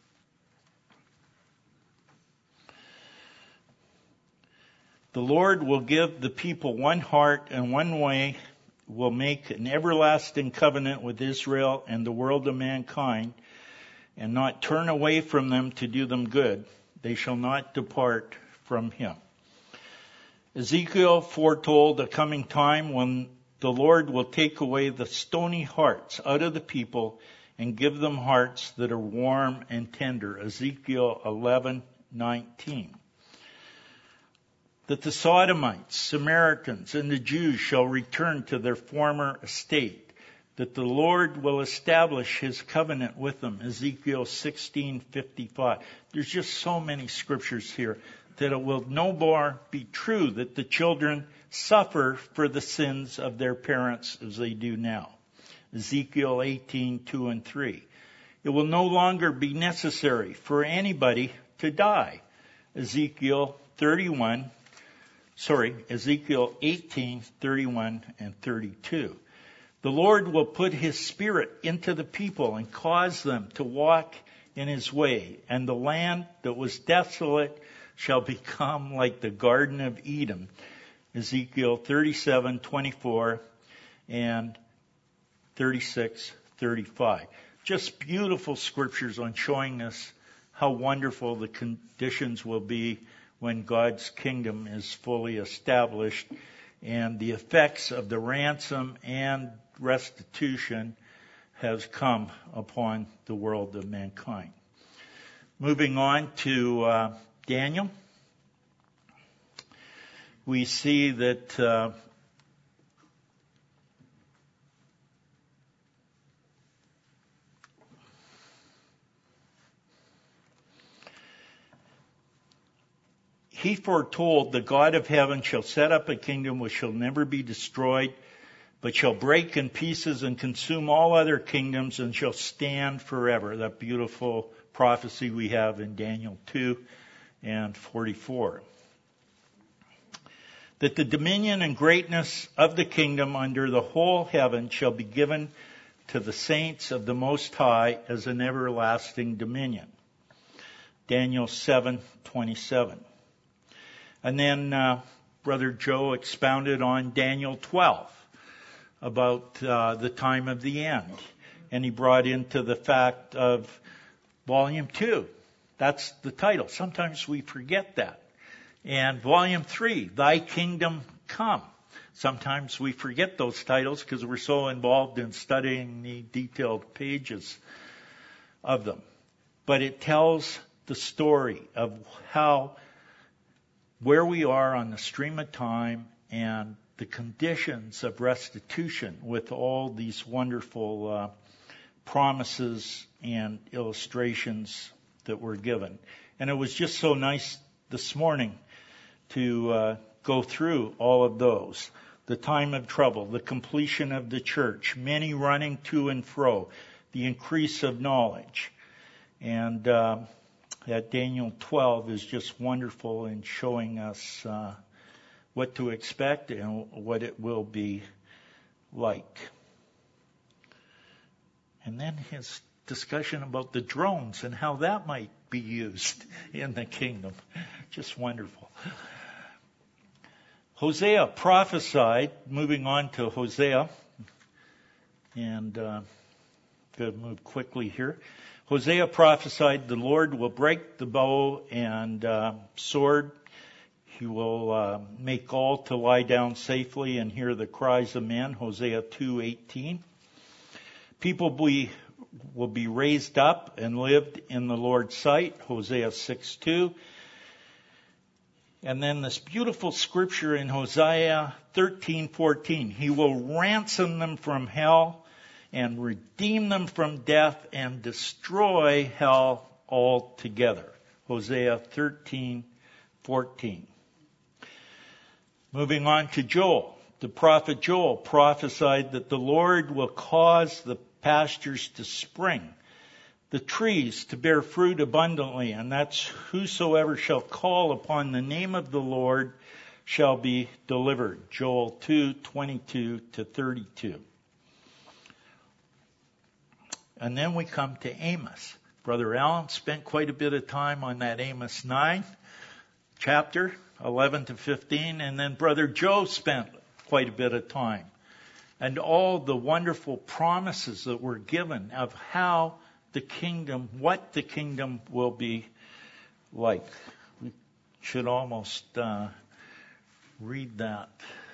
The Lord will give the people one heart and one way, will make an everlasting covenant with Israel and the world of mankind, and not turn away from them to do them good. They shall not depart from him. Ezekiel foretold a coming time when the Lord will take away the stony hearts out of the people and give them hearts that are warm and tender. Ezekiel eleven nineteen. That the Sodomites, Samaritans, and the Jews shall return to their former estate. That the Lord will establish his covenant with them. Ezekiel sixteen fifty-five. There's just so many scriptures here that it will no more be true that the children suffer for the sins of their parents as they do now. Ezekiel eighteen two and three. It will no longer be necessary for anybody to die. Ezekiel thirty-one Sorry, Ezekiel eighteen, thirty-one and thirty-two. The Lord will put his spirit into the people and cause them to walk in his way. And the land that was desolate shall become like the Garden of Eden. Ezekiel thirty-seven, twenty-four and thirty-six, thirty-five. Just beautiful scriptures on showing us how wonderful the conditions will be when God's kingdom is fully established, and the effects of the ransom and restitution has come upon the world of mankind. Moving on to uh, Daniel, we see that uh, he foretold, the God of heaven shall set up a kingdom which shall never be destroyed, but shall break in pieces and consume all other kingdoms and shall stand forever. That beautiful prophecy we have in Daniel two and forty-four. That the dominion and greatness of the kingdom under the whole heaven shall be given to the saints of the Most High as an everlasting dominion. Daniel seven twenty-seven. And then uh, Brother Joe expounded on Daniel twelve about uh, the time of the end. And he brought into the fact of Volume two. That's the title. Sometimes we forget that. And Volume three, Thy Kingdom Come. Sometimes we forget those titles because we're so involved in studying the detailed pages of them. But it tells the story of how where we are on the stream of time and the conditions of restitution with all these wonderful uh, promises and illustrations that were given. And it was just so nice this morning to uh, go through all of those. The time of trouble, the completion of the church, many running to and fro, the increase of knowledge. And uh, that Daniel twelve is just wonderful in showing us uh, what to expect and what it will be like. And then his discussion about the drones and how that might be used in the kingdom. Just wonderful. Hosea prophesied, moving on to Hosea, and uh, going to move quickly here. Hosea prophesied the Lord will break the bow and uh, sword. He will uh, make all to lie down safely and hear the cries of men, Hosea two eighteen. People be, will be raised up and lived in the Lord's sight, Hosea six two. And then this beautiful scripture in Hosea thirteen fourteen. He will ransom them from hell and redeem them from death and destroy hell altogether. Hosea thirteen fourteen. Moving on to Joel. The prophet Joel prophesied that the Lord will cause the pastures to spring, the trees to bear fruit abundantly, and that's whosoever shall call upon the name of the Lord shall be delivered. Joel two twenty-two to thirty-two. And then we come to Amos. Brother Allen spent quite a bit of time on that Amos nine chapter, eleven to fifteen, and then Brother Joe spent quite a bit of time. And all the wonderful promises that were given of how the kingdom, what the kingdom will be like. We should almost uh, read that.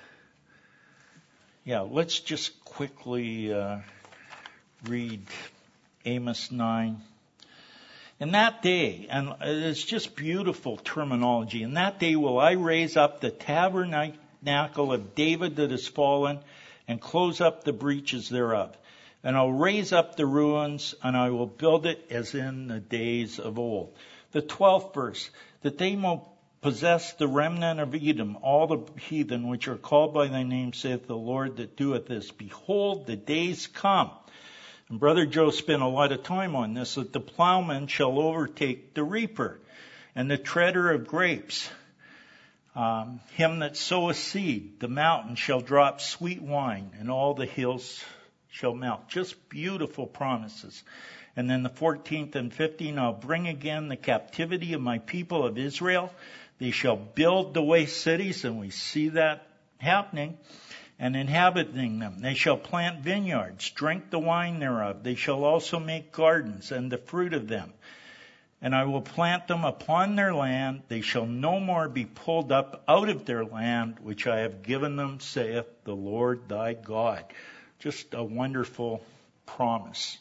Yeah, let's just quickly uh, read Amos nine. In that day, and it's just beautiful terminology, in that day will I raise up the tabernacle of David that is fallen and close up the breaches thereof. And I'll raise up the ruins and I will build it as in the days of old. The twelfth verse, that they may possess the remnant of Edom, all the heathen which are called by thy name, saith the Lord that doeth this. Behold, the days come. And Brother Joe spent a lot of time on this, that the plowman shall overtake the reaper, and the treader of grapes, um, him that soweth seed. The mountain shall drop sweet wine, and all the hills shall melt. Just beautiful promises. And then the fourteenth and fifteenth, I'll bring again the captivity of my people of Israel. They shall build the waste cities, and we see that happening, and inhabiting them. They shall plant vineyards, drink the wine thereof. They shall also make gardens, and the fruit of them. And I will plant them upon their land. They shall no more be pulled up out of their land, which I have given them, saith the Lord thy God. Just a wonderful promise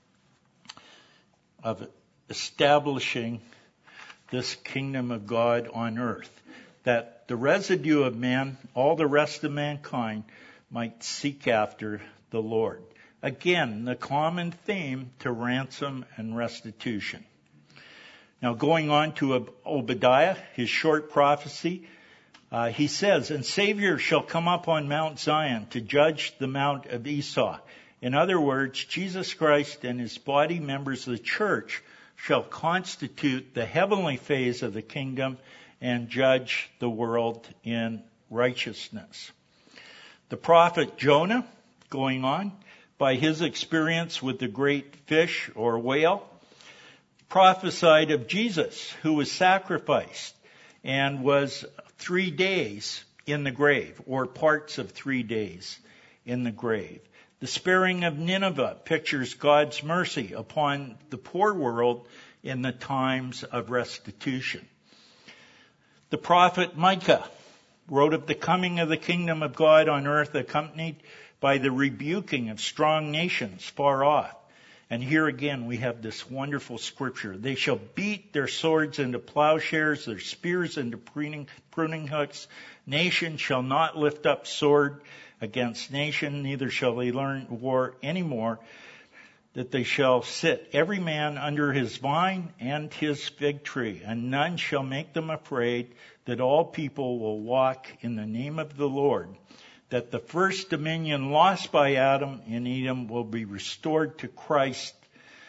of establishing this kingdom of God on earth, that the residue of man, all the rest of mankind, might seek after the Lord. Again, the common theme to ransom and restitution. Now, going on to Obadiah, his short prophecy, uh, he says, and Savior shall come up on Mount Zion to judge the Mount of Esau. In other words, Jesus Christ and his body members of the church shall constitute the heavenly phase of the kingdom and judge the world in righteousness. The prophet Jonah, going on, by his experience with the great fish or whale, prophesied of Jesus, who was sacrificed and was three days in the grave, or parts of three days in the grave. The sparing of Nineveh pictures God's mercy upon the poor world in the times of restitution. The prophet Micah wrote of the coming of the kingdom of God on earth, accompanied by the rebuking of strong nations far off. And here again we have this wonderful scripture. They shall beat their swords into plowshares, their spears into pruning, pruning hooks. Nation shall not lift up sword against nation, neither shall they learn war any more, that they shall sit every man under his vine and his fig tree, and none shall make them afraid, that all people will walk in the name of the Lord, that the first dominion lost by Adam in Edom will be restored to Christ.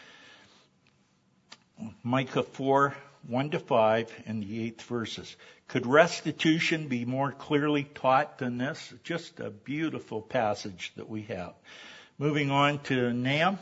Micah four, one to five, and the eighth verses. Could restitution be more clearly taught than this? Just a beautiful passage that we have. Moving on to Nahum.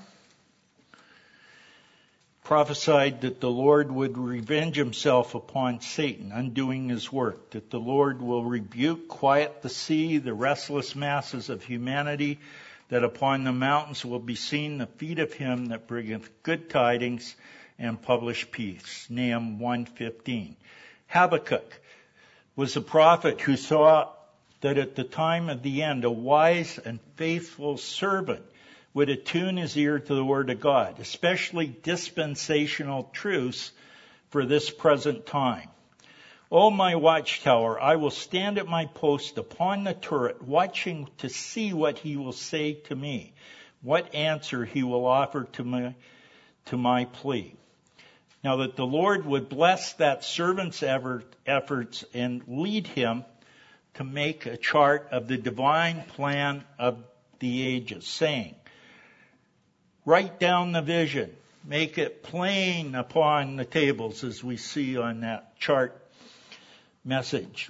Prophesied that the Lord would revenge himself upon Satan, undoing his work, that the Lord will rebuke, quiet the sea, the restless masses of humanity, that upon the mountains will be seen the feet of him that bringeth good tidings and publish peace. Nahum one fifteen. Habakkuk was a prophet who saw that at the time of the end, a wise and faithful servant would attune his ear to the Word of God, especially dispensational truths for this present time. O my watchtower, I will stand at my post upon the turret, watching to see what he will say to me, what answer he will offer to my, to my plea. Now that the Lord would bless that servant's efforts and lead him to make a chart of the divine plan of the ages, saying, write down the vision, make it plain upon the tables as we see on that chart message,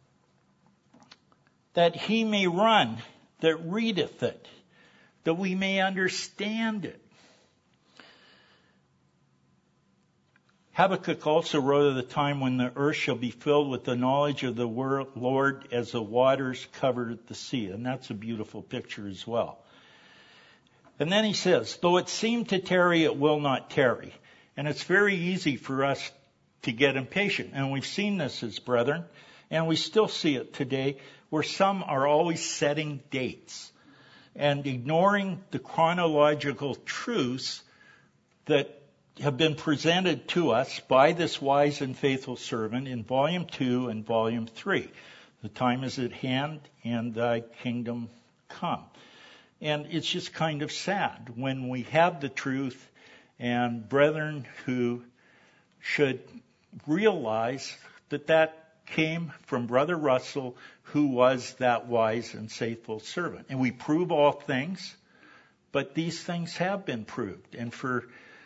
that he may run that readeth it, that we may understand it. Habakkuk also wrote of the time when the earth shall be filled with the knowledge of the Lord as the waters covered the sea. And that's a beautiful picture as well. And then he says, though it seem to tarry, it will not tarry. And it's very easy for us to get impatient. And we've seen this as brethren, and we still see it today, where some are always setting dates and ignoring the chronological truths that have been presented to us by this wise and faithful servant in volume two and volume three. The time is at hand and thy kingdom come. And it's just kind of sad when we have the truth and brethren who should realize that that came from Brother Russell, who was that wise and faithful servant. And we prove all things, but these things have been proved. And for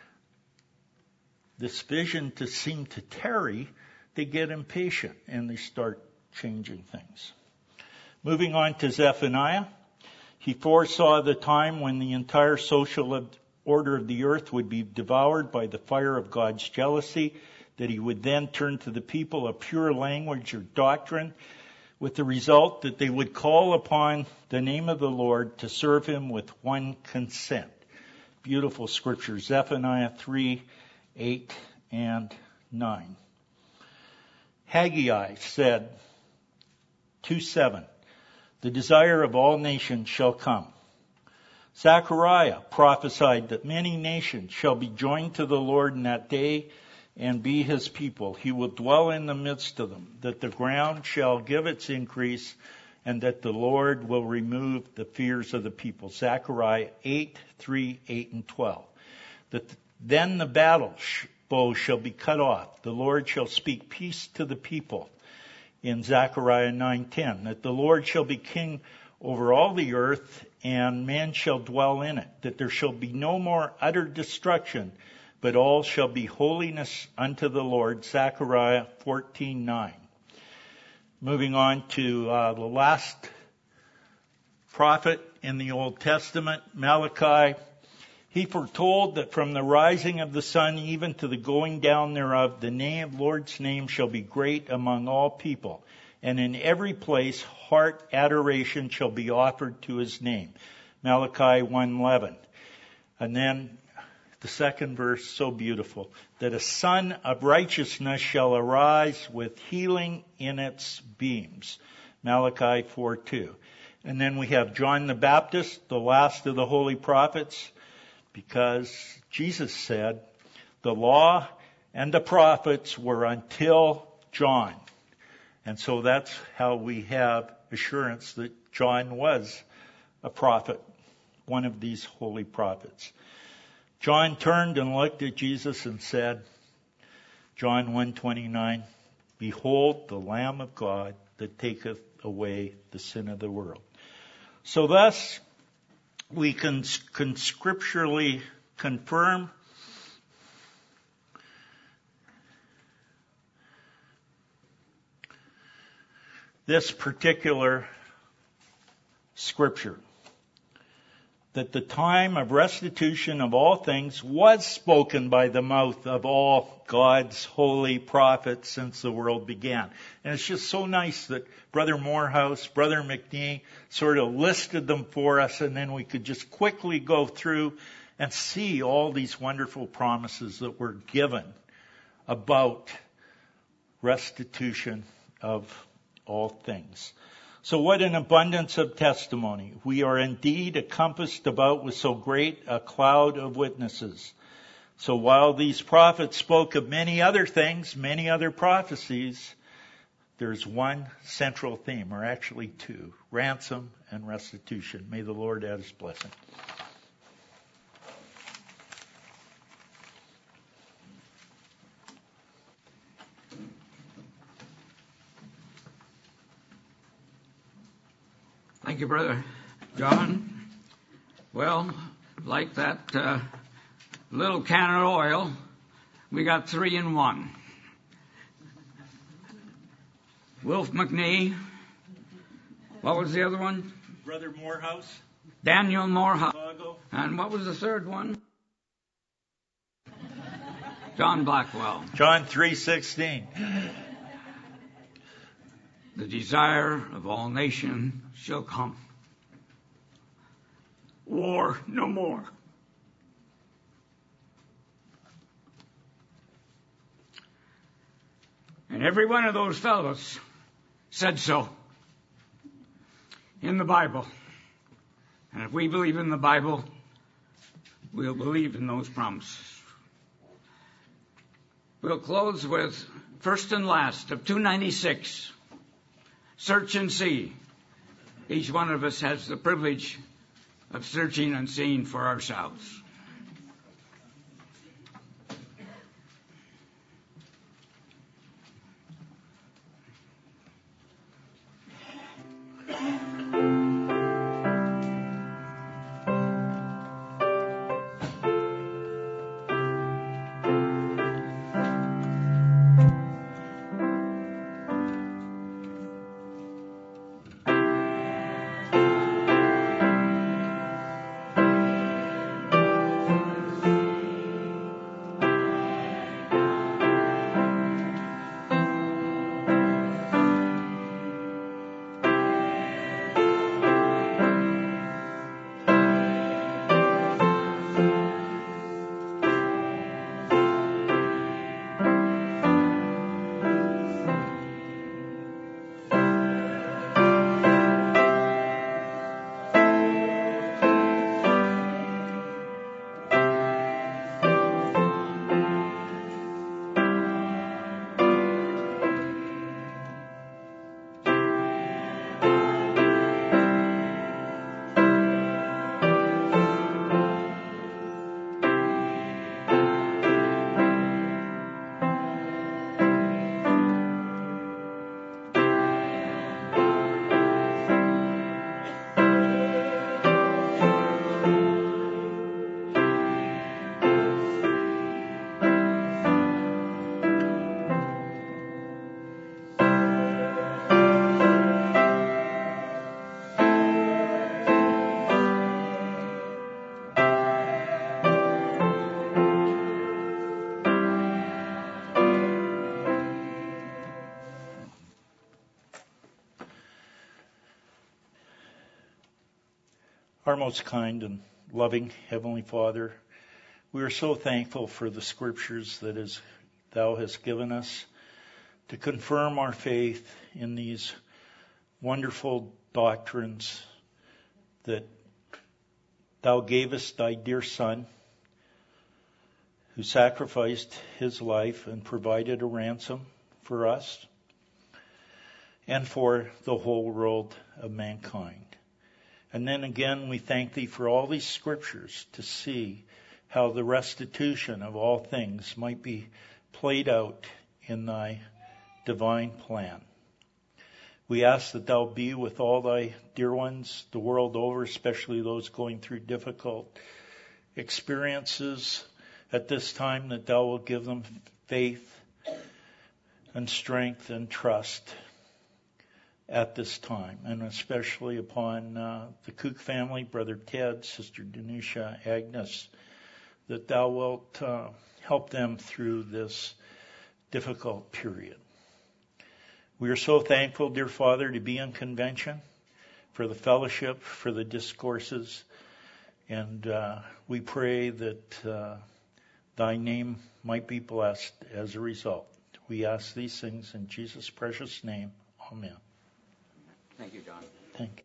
this vision to seem to tarry, they get impatient and they start changing things. Moving on to Zephaniah. He foresaw the time when the entire social order of the earth would be devoured by the fire of God's jealousy, that he would then turn to the people a pure language or doctrine, with the result that they would call upon the name of the Lord to serve him with one consent. Beautiful scripture, Zephaniah three, eight and nine. Haggai said, two seven, the desire of all nations shall come. Zechariah prophesied that many nations shall be joined to the Lord in that day and be his people. He will dwell in the midst of them, that the ground shall give its increase, and that the Lord will remove the fears of the people. Zechariah eight, three, eight, and twelve. That then the battle bow shall be cut off. The Lord shall speak peace to the people. In Zechariah nine, ten. That the Lord shall be king over all the earth, and man shall dwell in it. That there shall be no more utter destruction, but all shall be holiness unto the Lord. Zechariah fourteen, nine. Moving on to uh, the last prophet in the Old Testament, Malachi. He foretold that from the rising of the sun even to the going down thereof, the name, Lord's name shall be great among all people. And in every place, heart adoration shall be offered to his name. Malachi one eleven. And then the second verse, so beautiful. That a sun of righteousness shall arise with healing in its beams. Malachi four two. And then we have John the Baptist, the last of the holy prophets, because Jesus said the law and the prophets were until John. And so that's how we have assurance that John was a prophet, one of these holy prophets. John turned and looked at Jesus and said, John one twenty-nine, behold the Lamb of God that taketh away the sin of the world. So thus, we can, can scripturally confirm this particular scripture, that the time of restitution of all things was spoken by the mouth of all God's holy prophets since the world began. And it's just so nice that Brother Morehouse, Brother McNee sort of listed them for us, and then we could just quickly go through and see all these wonderful promises that were given about restitution of all things. So what an abundance of testimony. We are indeed encompassed about with so great a cloud of witnesses. So while these prophets spoke of many other things, many other prophecies, there's one central theme, or actually two, ransom and restitution. May the Lord add his blessing. Thank you, Brother John. Well, like that uh, little can of oil, we got three in one. Wilf McNee. What was the other one? Brother Morehouse. Daniel Morehouse. Chicago. And what was the third one? John Blackwell. John three sixteen. The desire of all nations shall come. War no more. And every one of those fellows said so in the Bible. And if we believe in the Bible, we'll believe in those promises. We'll close with first and last of two ninety-six. Search and see. Each one of us has the privilege of searching and seeing for ourselves. Our most kind and loving Heavenly Father, we are so thankful for the scriptures that is, Thou hast given us to confirm our faith in these wonderful doctrines that Thou gavest Thy dear Son, who sacrificed His life and provided a ransom for us and for the whole world of mankind. And then again, we thank Thee for all these scriptures to see how the restitution of all things might be played out in Thy divine plan. We ask that Thou be with all Thy dear ones the world over, especially those going through difficult experiences at this time, that Thou will give them faith and strength and trust at this time, and especially upon uh, the Cook family, Brother Ted, Sister Denisha, Agnes, that Thou wilt uh, help them through this difficult period. We are so thankful, dear Father, to be in convention, for the fellowship, for the discourses, and uh, we pray that uh, Thy name might be blessed as a result. We ask these things in Jesus' precious name. Amen. Thank you, John. Thank you.